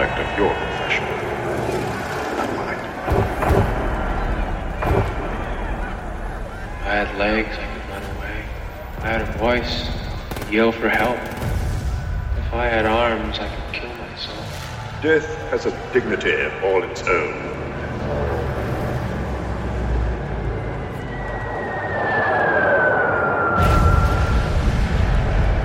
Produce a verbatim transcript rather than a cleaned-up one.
aspect of your profession. Not mine. If I had legs, I could run away. If I had a voice, I could yell for help. If I had arms, I could kill myself. Death has a dignity all its own.